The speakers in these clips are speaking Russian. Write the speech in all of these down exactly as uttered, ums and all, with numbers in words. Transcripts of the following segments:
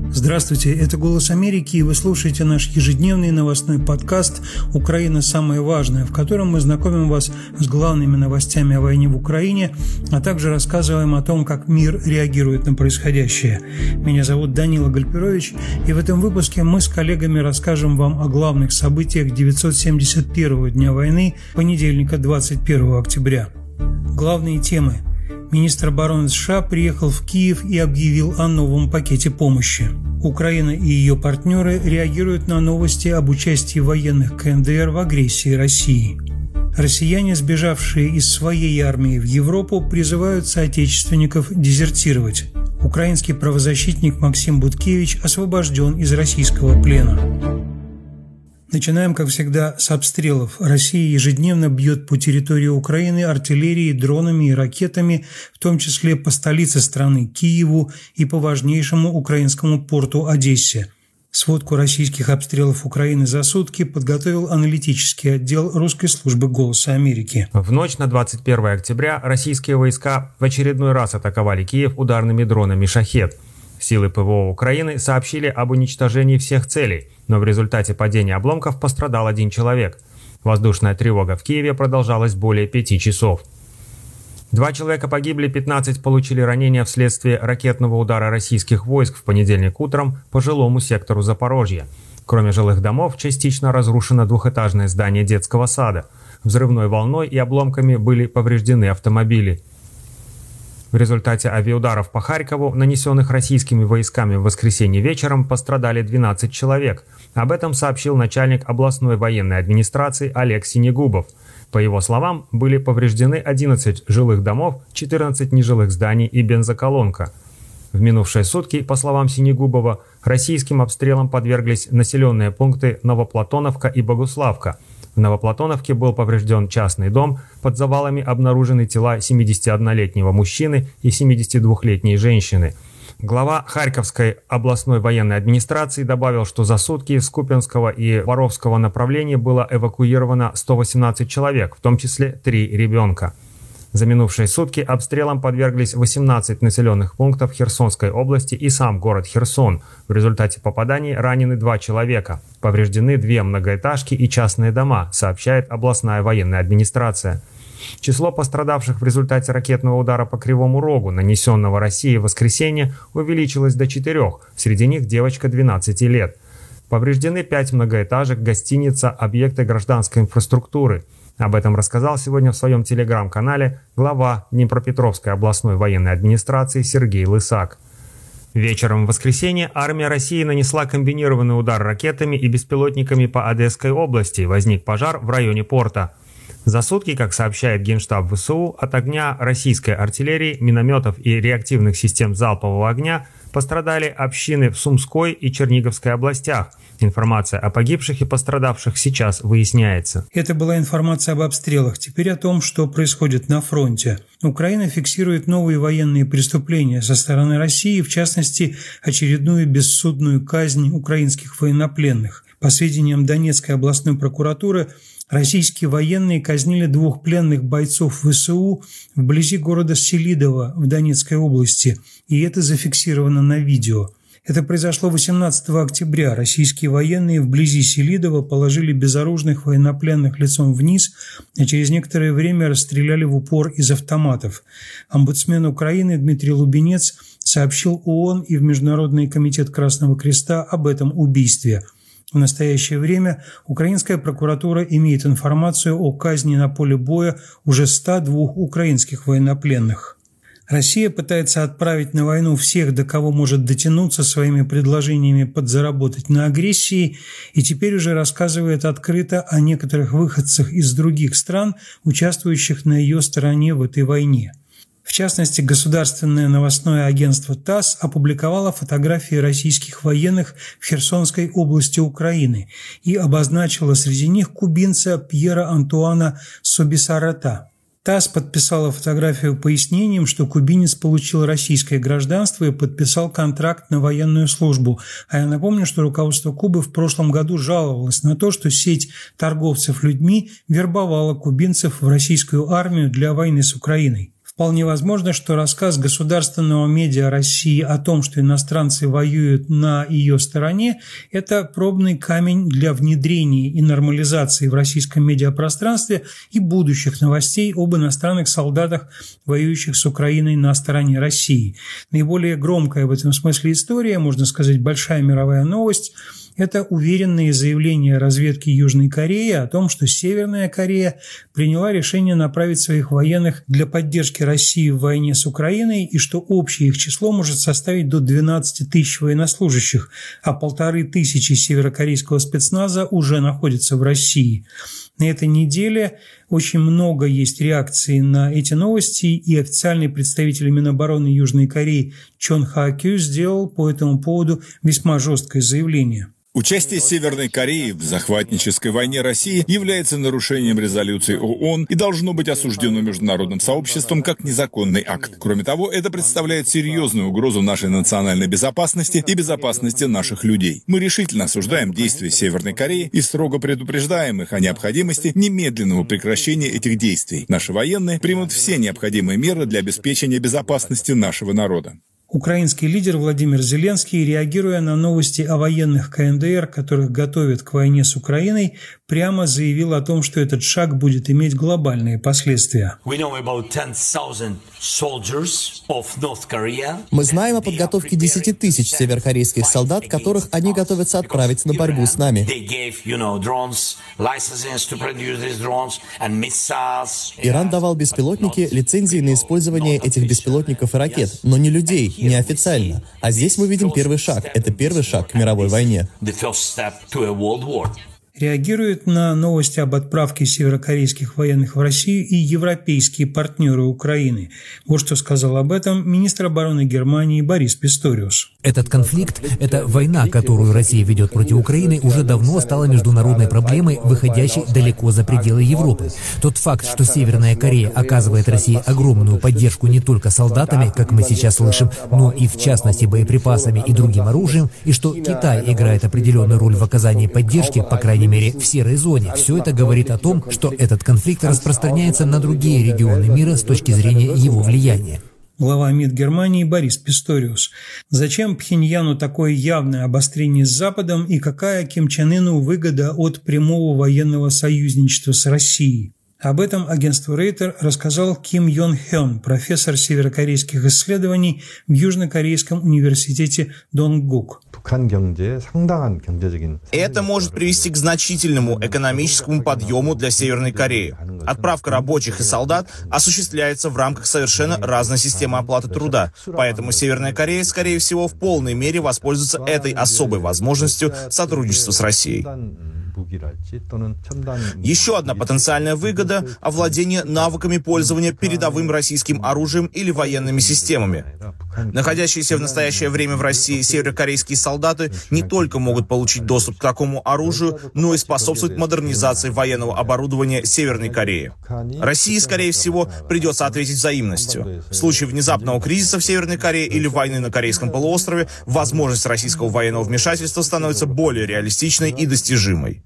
Здравствуйте, это «Голос Америки», и вы слушаете наш ежедневный новостной подкаст «Украина. Самое важное», в котором мы знакомим вас с главными новостями о войне в Украине, а также рассказываем о том, как мир реагирует на происходящее. Меня зовут Данила Гальперович, и в этом выпуске мы с коллегами расскажем вам о главных событиях девятьсот семьдесят первого дня войны, понедельника, двадцать первого октября. Главные темы. Министр обороны США приехал в Киев и объявил о новом пакете помощи. Украина и ее партнеры реагируют на новости об участии военных ка эн дэ эр в агрессии России. Россияне, сбежавшие из своей армии в Европу, призывают соотечественников дезертировать. Украинский правозащитник Максим Буткевич освобожден из российского плена. Начинаем, как всегда, с обстрелов. Россия ежедневно бьет по территории Украины артиллерией, дронами и ракетами, в том числе по столице страны Киеву и по важнейшему украинскому порту Одессе. Сводку российских обстрелов Украины за сутки подготовил аналитический отдел русской службы «Голоса Америки». В ночь на двадцать первое октября российские войска в очередной раз атаковали Киев ударными дронами «Шахед». Силы ПВО Украины сообщили об уничтожении всех целей, но в результате падения обломков пострадал один человек. Воздушная тревога в Киеве продолжалась более пяти часов. Два человека погибли, пятнадцать получили ранения вследствие ракетного удара российских войск в понедельник утром по жилому сектору Запорожья. Кроме жилых домов, частично разрушено двухэтажное здание детского сада. Взрывной волной и обломками были повреждены автомобили. В результате авиаударов по Харькову, нанесенных российскими войсками в воскресенье вечером, пострадали двенадцать человек. Об этом сообщил начальник областной военной администрации Олег Синегубов. По его словам, были повреждены одиннадцать жилых домов, четырнадцать нежилых зданий и бензоколонка. В минувшие сутки, по словам Синегубова, российским обстрелам подверглись населенные пункты Новоплатоновка и Богуславка. В Новоплатоновке был поврежден частный дом, под завалами обнаружены тела семидесятиоднолетнего мужчины и семидесятидвухлетней женщины. Глава Харьковской областной военной администрации добавил, что за сутки с Купянского и Воровского направлений было эвакуировано сто восемнадцать человек, в том числе три ребенка. За минувшие сутки обстрелам подверглись восемнадцать населенных пунктов Херсонской области и сам город Херсон. В результате попаданий ранены два человека. Повреждены две многоэтажки и частные дома, сообщает областная военная администрация. Число пострадавших в результате ракетного удара по Кривому Рогу, нанесенного Россией в воскресенье, увеличилось до четырех, среди них девочка двенадцати лет. Повреждены пять многоэтажек, гостиница, объекты гражданской инфраструктуры. Об этом рассказал сегодня в своем телеграм-канале глава Днепропетровской областной военной администрации Сергей Лысак. Вечером в воскресенье армия России нанесла комбинированный удар ракетами и беспилотниками по Одесской области. Возник пожар в районе порта. За сутки, как сообщает Генштаб вэ эс у, от огня российской артиллерии, минометов и реактивных систем залпового огня пострадали общины в Сумской и Черниговской областях. Информация о погибших и пострадавших сейчас выясняется. Это была информация об обстрелах. Теперь о том, что происходит на фронте. Украина фиксирует новые военные преступления со стороны России, в частности, очередную бессудную казнь украинских военнопленных. По сведениям Донецкой областной прокуратуры, российские военные казнили двух пленных бойцов вэ эс у вблизи города Селидово в Донецкой области, и это зафиксировано на видео. Это произошло восемнадцатого октября. Российские военные вблизи Селидова положили безоружных военнопленных лицом вниз, а через некоторое время расстреляли в упор из автоматов. Омбудсмен Украины Дмитрий Лубенец сообщил ООН и в Международный комитет Красного Креста об этом убийстве. В настоящее время украинская прокуратура имеет информацию о казни на поле боя уже ста двух украинских военнопленных. Россия пытается отправить на войну всех, до кого может дотянуться своими предложениями подзаработать на агрессии, и теперь уже рассказывает открыто о некоторых выходцах из других стран, участвующих на ее стороне в этой войне. В частности, государственное новостное агентство ТАСС опубликовало фотографии российских военных в Херсонской области Украины и обозначило среди них кубинца Пьера Антуана Собисарата. ТАСС подписала фотографию пояснением, что кубинец получил российское гражданство и подписал контракт на военную службу. А я напомню, что руководство Кубы в прошлом году жаловалось на то, что сеть торговцев людьми вербовала кубинцев в российскую армию для войны с Украиной. В Вполне возможно, что рассказ государственного медиа России о том, что иностранцы воюют на ее стороне, это пробный камень для внедрения и нормализации в российском медиапространстве и будущих новостей об иностранных солдатах, воюющих с Украиной на стороне России. Наиболее громкая в этом смысле история, можно сказать, большая мировая новость – это уверенные заявления разведки Южной Кореи о том, что Северная Корея приняла решение направить своих военных для поддержки России в войне с Украиной и что общее их число может составить до двенадцати тысяч военнослужащих, а полторы тысячи северокорейского спецназа уже находятся в России. На этой неделе очень много есть реакций на эти новости, и официальный представитель Минобороны Южной Кореи Чон Ха Кю сделал по этому поводу весьма жесткое заявление. Участие Северной Кореи в захватнической войне России является нарушением резолюции ООН и должно быть осуждено международным сообществом как незаконный акт. Кроме того, это представляет серьезную угрозу нашей национальной безопасности и безопасности наших людей. Мы решительно осуждаем действия Северной Кореи и строго предупреждаем их о необходимости немедленного прекращения этих действий. Наши военные примут все необходимые меры для обеспечения безопасности нашего народа. Украинский лидер Владимир Зеленский, реагируя на новости о военных ка эн дэ эр, которых готовят к войне с Украиной, прямо заявил о том, что этот шаг будет иметь глобальные последствия. Мы знаем о подготовке десяти тысяч северокорейских солдат, которых они готовятся отправить на борьбу с нами. Иран давал беспилотники, лицензии на использование этих беспилотников и ракет, но не людей. Неофициально. А здесь мы видим первый шаг. Это первый шаг к мировой войне. Реагируют на новости об отправке северокорейских военных в Россию и европейские партнеры Украины. Вот что сказал об этом министр обороны Германии Борис Писториус. Этот конфликт, эта война, которую Россия ведет против Украины, уже давно стала международной проблемой, выходящей далеко за пределы Европы. Тот факт, что Северная Корея оказывает России огромную поддержку не только солдатами, как мы сейчас слышим, но и в частности боеприпасами и другим оружием, и что Китай играет определенную роль в оказании поддержки, по крайней мере, в серой зоне. Все это говорит о том, что этот конфликт распространяется на другие регионы мира с точки зрения его влияния. Глава МИД Германии Борис Писториус. Зачем Пхеньяну такое явное обострение с Западом и какая Ким Чен Ыну выгода от прямого военного союзничества с Россией? Об этом агентству Рейтер рассказал Ким Йон Хён, профессор северокорейских исследований в Южнокорейском университете Донгук. Это может привести к значительному экономическому подъему для Северной Кореи. Отправка рабочих и солдат осуществляется в рамках совершенно разной системы оплаты труда, поэтому Северная Корея, скорее всего, в полной мере воспользуется этой особой возможностью сотрудничества с Россией. Еще одна потенциальная выгода – овладение навыками пользования передовым российским оружием или военными системами. Находящиеся в настоящее время в России северокорейские солдаты не только могут получить доступ к такому оружию, но и способствовать модернизации военного оборудования Северной Кореи. России, скорее всего, придется ответить взаимностью. В случае внезапного кризиса в Северной Корее или войны на Корейском полуострове, возможность российского военного вмешательства становится более реалистичной и достижимой.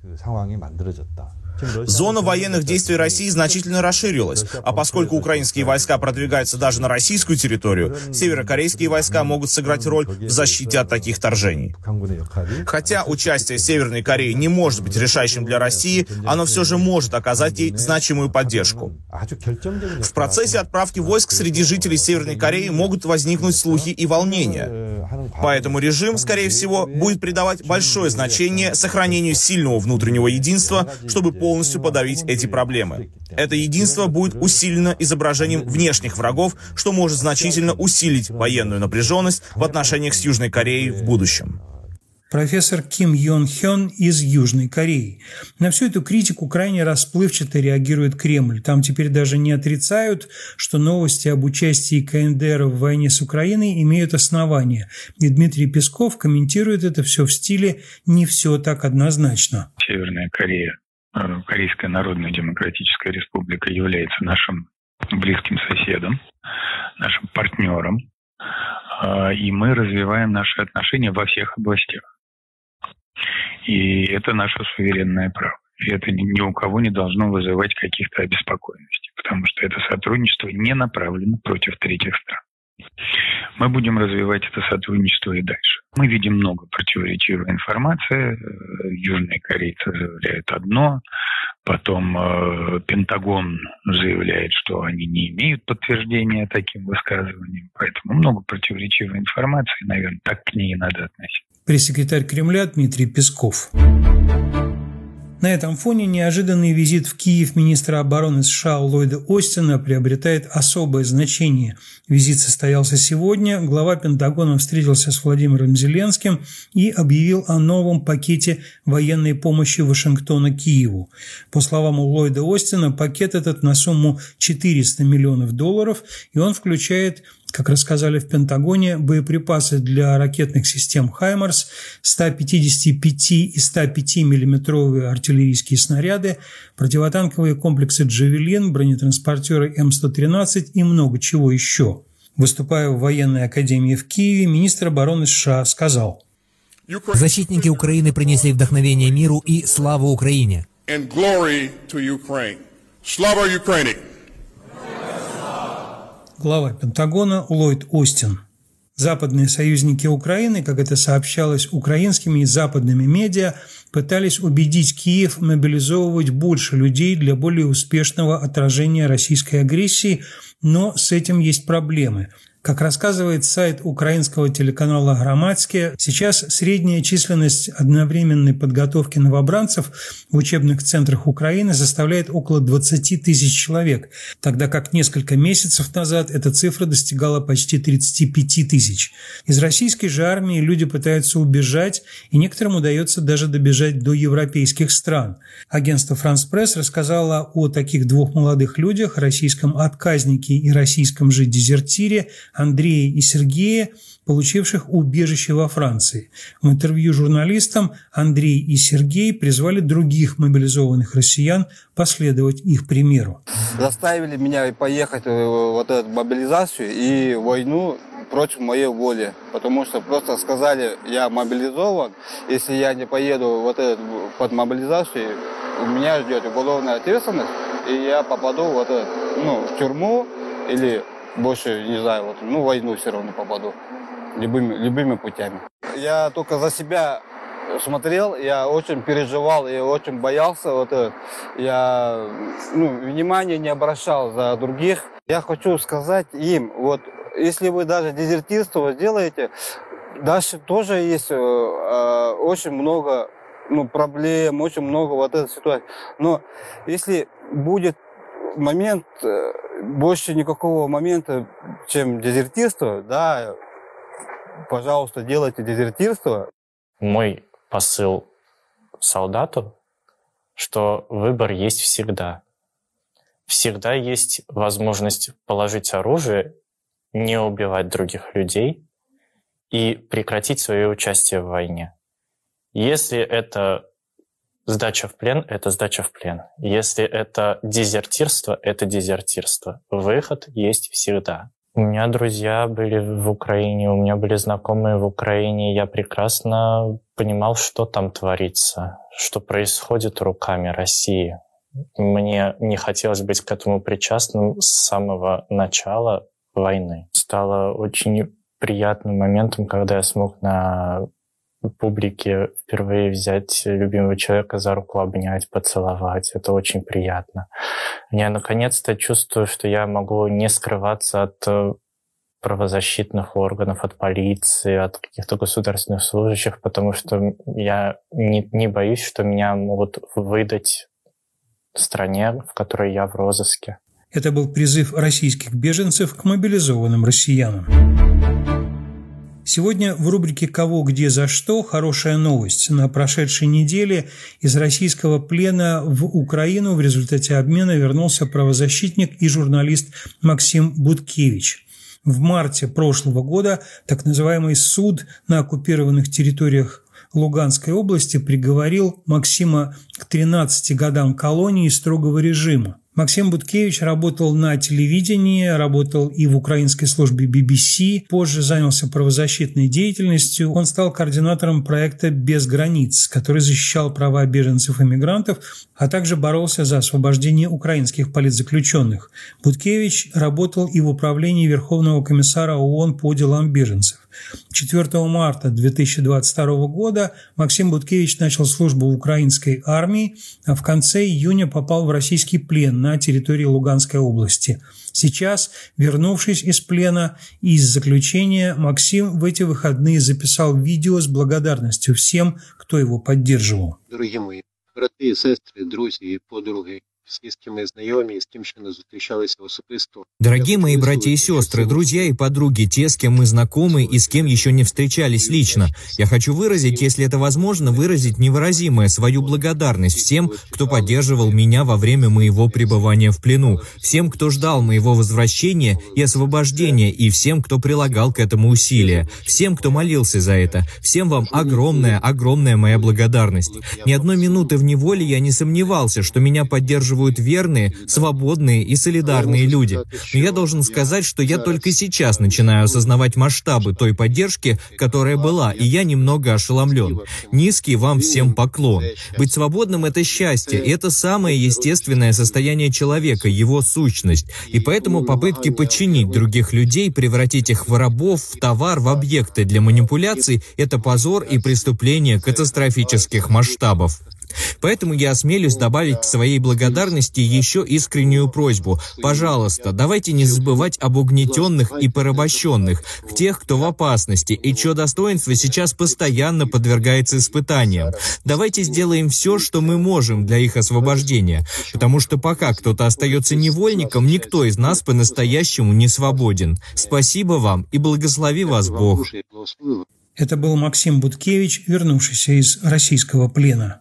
Зона военных действий России значительно расширилась, а поскольку украинские войска продвигаются даже на российскую территорию, северокорейские войска могут сыграть роль в защите от таких вторжений. Хотя участие Северной Кореи не может быть решающим для России, оно все же может оказать ей значимую поддержку. В процессе отправки войск среди жителей Северной Кореи могут возникнуть слухи и волнения. Поэтому режим, скорее всего, будет придавать большое значение сохранению сильного внутреннего единства, чтобы полностью подавить эти проблемы. Это единство будет усилено изображением внешних врагов, что может значительно усилить военную напряженность в отношениях с Южной Кореей в будущем. Профессор Ким Йон Хён из Южной Кореи. На всю эту критику крайне расплывчато реагирует Кремль. Там теперь даже не отрицают, что новости об участии ка эн дэ эр в войне с Украиной имеют основания. И Дмитрий Песков комментирует это все в стиле «не все так однозначно». Северная Корея, Корейская Народно-Демократическая Республика, является нашим близким соседом, нашим партнером, и мы развиваем наши отношения во всех областях. И это наше суверенное право. И это ни, ни у кого не должно вызывать каких-то обеспокоенностей, потому что это сотрудничество не направлено против третьих стран. Мы будем развивать это сотрудничество и дальше. Мы видим много противоречивой информации. Южные корейцы заявляют одно, потом э, Пентагон заявляет, что они не имеют подтверждения таким высказываниям. Поэтому много противоречивой информации, наверное, так к ней и надо относиться. Пресс-секретарь Кремля Дмитрий Песков. На этом фоне неожиданный визит в Киев министра обороны США Ллойда Остина приобретает особое значение. Визит состоялся сегодня. Глава Пентагона встретился с Владимиром Зеленским и объявил о новом пакете военной помощи Вашингтона Киеву. По словам Ллойда Остина, пакет этот на сумму четыреста миллионов долларов, и он включает, как рассказали в Пентагоне, боеприпасы для ракетных систем «Хаймарс», сто пятьдесят пять и сто пять миллиметровые артиллерийские снаряды, противотанковые комплексы «Джавелин», бронетранспортеры Эм сто тринадцать и много чего еще. Выступая в военной академии в Киеве, министр обороны США сказал: «Защитники Украины принесли вдохновение миру и славу Украине». Глава Пентагона Ллойд Остин. Западные союзники Украины, как это сообщалось украинскими и западными медиа, пытались убедить Киев мобилизовывать больше людей для более успешного отражения российской агрессии, но с этим есть проблемы. Как рассказывает сайт украинского телеканала «Громадское», сейчас средняя численность одновременной подготовки новобранцев в учебных центрах Украины составляет около двадцать тысяч человек, тогда как несколько месяцев назад эта цифра достигала почти тридцать пять тысяч. Из российской же армии люди пытаются убежать, и некоторым удается даже добежать до европейских стран. Агентство «Франс Пресс» рассказало о таких двух молодых людях, российском отказнике и российском же дезертире, Андрея и Сергея, получивших убежище во Франции. В интервью журналистам Андрей и Сергей призвали других мобилизованных россиян последовать их примеру. Заставили меня поехать в вот эту мобилизацию и войну против моей воли, потому что просто сказали, я мобилизован, если я не поеду вот эту, под мобилизацию, у меня ждет уголовная ответственность, и я попаду вот это, ну, в тюрьму или больше, не знаю, вот, ну, в войну все равно попаду. Любыми, любыми путями. Я только за себя смотрел, я очень переживал и очень боялся. Вот это. Я ну, внимания не обращал за других. Я хочу сказать им, вот, если вы даже дезертирство сделаете, дальше тоже есть э, э, очень много ну, проблем, очень много вот этой ситуации. Но если будет момент, больше никакого момента, чем дезертирство, да, пожалуйста, делайте дезертирство. Мой посыл солдату, что выбор есть всегда. Всегда есть возможность положить оружие, не убивать других людей и прекратить свое участие в войне. Если это сдача в плен – это сдача в плен. Если это дезертирство – это дезертирство. Выход есть всегда. У меня друзья были в Украине, у меня были знакомые в Украине. Я прекрасно понимал, что там творится, что происходит руками России. Мне не хотелось быть к этому причастным с самого начала войны. Стало очень приятным моментом, когда я смог на публике впервые взять любимого человека за руку, обнять, поцеловать. Это очень приятно. Я наконец-то чувствую, что я могу не скрываться от правозащитных органов, от полиции, от каких-то государственных служащих, потому что я не, не боюсь, что меня могут выдать стране, в которой я в розыске. Это был призыв российских беженцев к мобилизованным россиянам. Сегодня в рубрике «Кого, где, за что» хорошая новость. На прошедшей неделе из российского плена в Украину в результате обмена вернулся правозащитник и журналист Максим Буткевич. В марте прошлого года так называемый суд на оккупированных территориях Луганской области приговорил Максима к тринадцати годам колонии строгого режима. Максим Буткевич работал на телевидении, работал и в украинской службе би би си, позже занялся правозащитной деятельностью. Он стал координатором проекта «Без границ», который защищал права беженцев и мигрантов, а также боролся за освобождение украинских политзаключенных. Буткевич работал и в управлении Верховного комиссара ООН по делам беженцев. четвёртого марта две тысячи двадцать второго года Максим Буткевич начал службу в украинской армии, а в конце июня попал в российский плен на территории Луганской области. Сейчас, вернувшись из плена и из заключения, Максим в эти выходные записал видео с благодарностью всем, кто его поддерживал. Дорогі мої брати, сестри, друзі, подруги, всі, з ким ми знайомі, з ким ще не зустрічалися особисто. Дорогие мои братья и сестры, друзья и подруги, те, с кем мы знакомы и с кем еще не встречались лично, я хочу выразить, если это возможно, выразить невыразимое свою благодарность всем, кто поддерживал меня во время моего пребывания в плену, всем, кто ждал моего возвращения и освобождения, и всем, кто прилагал к этому усилия, всем, кто молился за это, всем вам огромная, огромная моя благодарность. Ни одной минуты в неволе я не сомневался, что меня поддерживают верные, свободные и солидарные люди. Но я должен сказать, что я только сейчас начинаю осознавать масштабы той поддержки, которая была, и я немного ошеломлен. Низкий вам всем поклон. Быть свободным – это счастье, и это самое естественное состояние человека, его сущность. И поэтому попытки подчинить других людей, превратить их в рабов, в товар, в объекты для манипуляций – это позор и преступление катастрофических масштабов. Поэтому я осмелюсь добавить к своей благодарности еще искреннюю просьбу. Пожалуйста, давайте не забывать об угнетенных и порабощенных, тех, кто в опасности и чье достоинство сейчас постоянно подвергается испытаниям. Давайте сделаем все, что мы можем для их освобождения, потому что пока кто-то остается невольником, никто из нас по-настоящему не свободен. Спасибо вам и благослови вас Бог. Это был Максим Буткевич, вернувшийся из российского плена.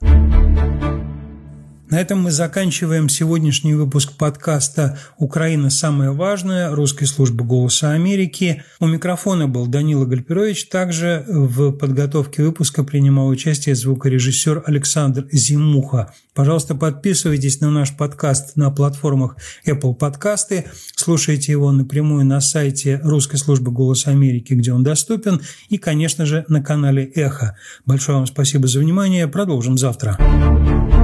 На этом мы заканчиваем сегодняшний выпуск подкаста «Украина. Самое важное» русской службы «Голоса Америки». У микрофона был Данила Гальперович. Также в подготовке выпуска принимал участие звукорежиссер Александр Зимуха. Пожалуйста, подписывайтесь на наш подкаст на платформах Apple Подкасты. Слушайте его напрямую на сайте русской службы «Голоса Америки», где он доступен. И, конечно же, на канале «Эхо». Большое вам спасибо за внимание. Продолжим завтра.